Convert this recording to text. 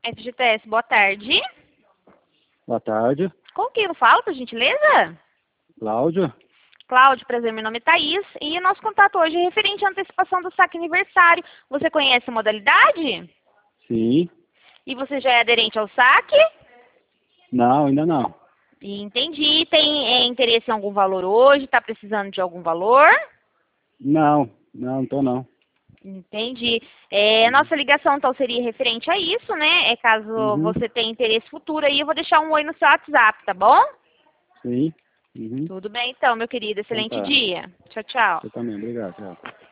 FGTS, boa tarde. Boa tarde, Com quem eu falo, por gentileza? Cláudio. Cláudio, prazer, meu nome é Thaís. E o nosso contato hoje é referente à antecipação do saque aniversário. Você conhece a modalidade? Sim. E você já é aderente ao saque? Não, ainda não. Entendi. Tem interesse em algum valor hoje? Está precisando de algum valor? Não tô não. Entendi. Nossa ligação, então, seria referente a isso, né? Caso Uhum. você tenha interesse futuro aí, eu vou deixar um oi no seu WhatsApp, tá bom? Sim. Uhum. Tudo bem, então, meu querido. Então Excelente tá. dia. Tchau, tchau. Você também, obrigado. Tchau.